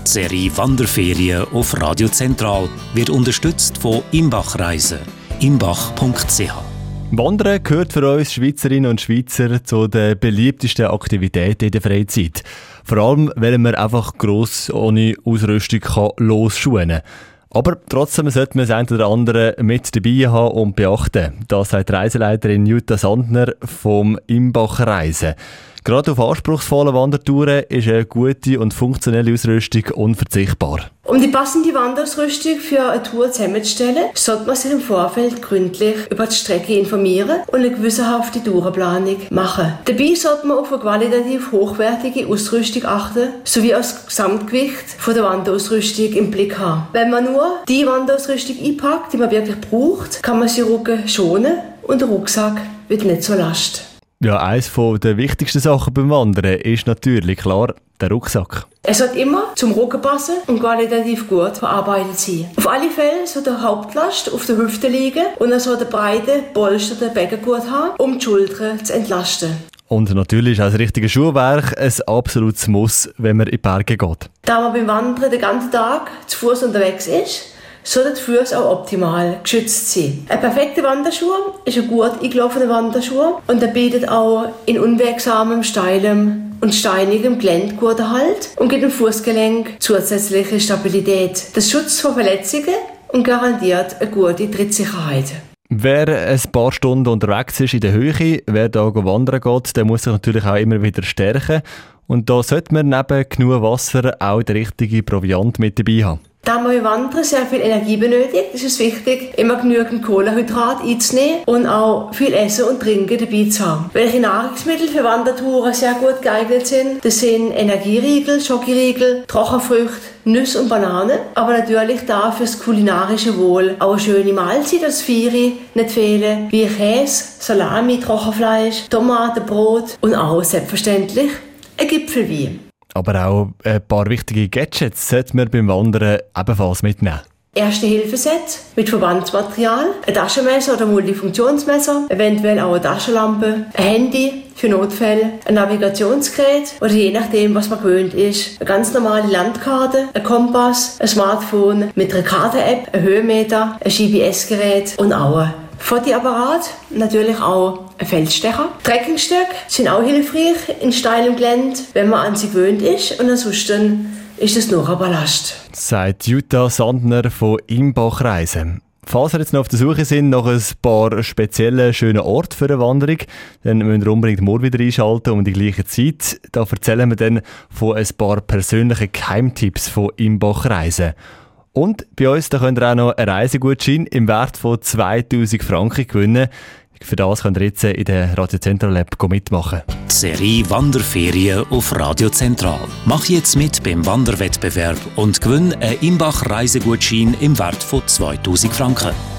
Die Serie Wanderferien auf Radio Zentral wird unterstützt von Imbach Reisen. imbach.ch. Wandern gehört für uns Schweizerinnen und Schweizer zu den beliebtesten Aktivitäten in der Freizeit. Vor allem, weil man einfach gross ohne Ausrüstung losschuhen kann. Aber trotzdem sollte man das eine oder andere mit dabei haben und beachten. Das sagt Reiseleiterin Jutta Sandner vom Imbach Reisen. Gerade auf anspruchsvollen Wandertouren ist eine gute und funktionelle Ausrüstung unverzichtbar. Um die passende Wanderausrüstung für eine Tour zusammenzustellen, sollte man sich im Vorfeld gründlich über die Strecke informieren und eine gewissenhafte Tourenplanung machen. Dabei sollte man auf eine qualitativ hochwertige Ausrüstung achten, sowie das Gesamtgewicht von der Wanderausrüstung im Blick haben. Wenn man nur die Wanderausrüstung einpackt, die man wirklich braucht, kann man seinen Rücken schonen und der Rucksack wird nicht zur Last. Ja, eines der wichtigsten Sachen beim Wandern ist natürlich klar der Rucksack. Er sollte immer zum Rücken passen und qualitativ gut verarbeitet sein. Auf alle Fälle soll der Hauptlast auf der Hüfte liegen und er soll den breiten, polsterten Beckengurt haben, um die Schultern zu entlasten. Und natürlich ist auch das richtige Schuhwerk ein absolutes Muss, wenn man in die Berge geht. Da man beim Wandern den ganzen Tag zu Fuß unterwegs ist, sollten die Füße auch optimal geschützt sein. Ein perfekter Wanderschuh ist ein gut eingelaufener Wanderschuh und er bietet auch in unwegsamem, steilem und steinigem Gelände guten Halt und gibt dem Fußgelenk zusätzliche Stabilität. Das schützt vor Verletzungen und garantiert eine gute Trittsicherheit. Wer ein paar Stunden unterwegs ist in der Höhe, wer da wandern geht, der muss sich natürlich auch immer wieder stärken. Und da sollte man neben genug Wasser auch den richtigen Proviant mit dabei haben. Da man beim Wandern sehr viel Energie benötigt, ist es wichtig, immer genügend Kohlenhydrat einzunehmen und auch viel Essen und Trinken dabei zu haben. Welche Nahrungsmittel für Wandertouren sehr gut geeignet sind, das sind Energieriegel, Schokoriegel, Trockenfrüchte, Nüsse und Bananen. Aber natürlich darf fürs kulinarische Wohl auch eine schöne Mahlzeit als Vieri nicht fehlen, wie Käse, Salami, Trockenfleisch, Tomaten, Brot und auch selbstverständlich ein Gipfelwein. Aber auch ein paar wichtige Gadgets sollte man beim Wandern ebenfalls mitnehmen. Erste-Hilfe-Set mit Verbandsmaterial, ein Taschenmesser oder Multifunktionsmesser, eventuell auch eine Taschenlampe, ein Handy für Notfälle, ein Navigationsgerät oder je nachdem, was man gewöhnt ist, eine ganz normale Landkarte, ein Kompass, ein Smartphone mit einer Karte-App, ein Höhenmeter, ein GPS-Gerät und auch ein Fotoapparat, natürlich auch ein Feldstecher. Trekkingstöcke sind auch hilfreich in steilem Gelände, wenn man an sie gewöhnt ist und ansonsten ist es nur ein Ballast. Sagt Jutta Sandner von Imbach Reisen. Falls ihr jetzt noch auf der Suche sind nach ein paar speziellen schönen Orten für eine Wanderung, dann müsst ihr unbedingt morgen wieder einschalten um die gleiche Zeit. Da erzählen wir dann von ein paar persönlichen Geheimtipps von Imbach Reisen. Und bei uns da könnt ihr auch noch einen Reisegutschein im Wert von 2000 Franken gewinnen. Für das könnt ihr jetzt in der Radio Zentral App mitmachen. Die Serie Wanderferien auf Radio Zentral. Mach jetzt mit beim Wanderwettbewerb und gewinne einen Imbach Reisegutschein im Wert von 2000 Franken.